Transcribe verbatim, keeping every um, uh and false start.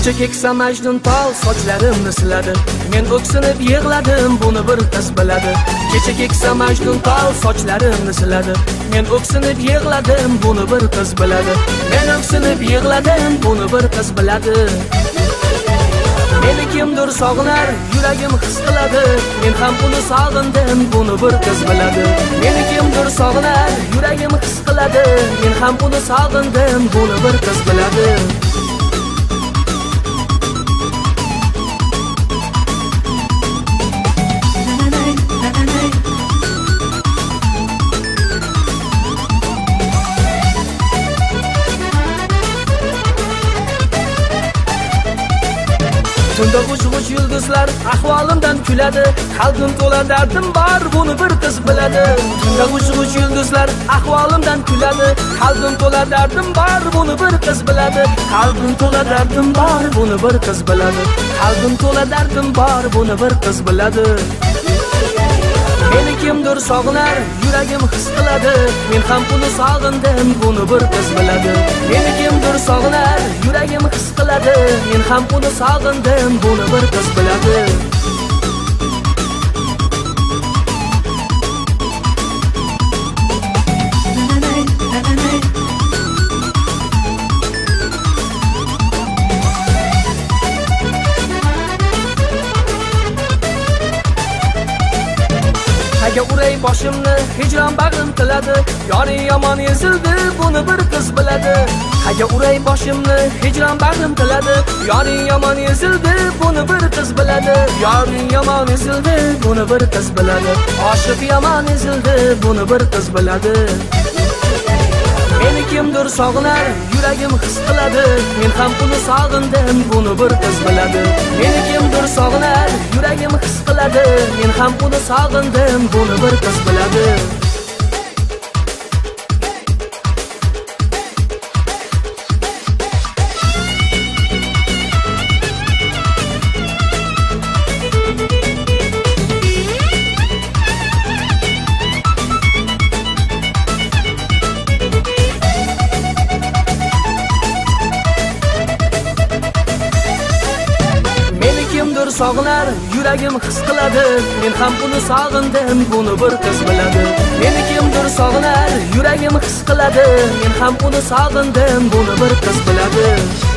Kecha keksa Majnun tol sochlarimni siladi. Men o'ksinib yig'ladim, buni bir qiz biladi. Kecha keksa Majnun tol sochlarimni siladi. Men o'ksinib yig'ladim, buni bir qiz biladi. Men o'ksinib yig'ladim, buni bir qiz biladi. Meni kimdir sog'inar, yuragim his qiladi. Men ham uni sog'indim, buni bir qiz biladi. Meni kimdir sog'inar, yuragim his qiladi. Men ham uni sog'indim, buni bir qiz biladi. Tunda uch-uch yulduzlar ahvolimdan kuladi. Qalbim to'la dardim bor, buni bir qiz biladi. Tunda uch-uch yulduzlar ahvolimdan kuladi. Qalbim to'la dardim bor, buni bir qiz biladi. Qalbim to'la dardim bor, buni bir qiz biladi. Qalbim to'la dardim bor, buni bir qiz biladi. Meni kimdir sog'inar, yuragim his qiladi. Men ham uni sog'indim, buni bir qiz biladi. Meni kimdir sog'inar, yuragim his qiladi. Men ham uni sog'indim, buni bir qiz biladi. Haga uray boshimni hijron bag'rim tiladi. Yoring yomon ezildi, buni bir qiz biladi. Haga uray boshimni hijron bag'rim tiladi. Yoring yomon ezildi, buni bir qiz biladi. Yoring yomon ezildi, buni bir qiz biladi. Oshiq yomon ezildi, buni bir qiz biladi. Meni kimdir sog'inar, yuragim his qiladi. Men ham uni sog'indim, buni bir qiz biladi. Meni kimdir sog'inar, yuragim his qiladi. Men ham uni sog'indim, buni bir qiz biladi. Kimdir sog'inar, yuragim his qiladi. Men ham uni sog'indim, buni bir qiz biladi. Meni kimdir sog'inar, yuragim his qiladi. Men ham uni sog'indim, buni bir qiz biladi.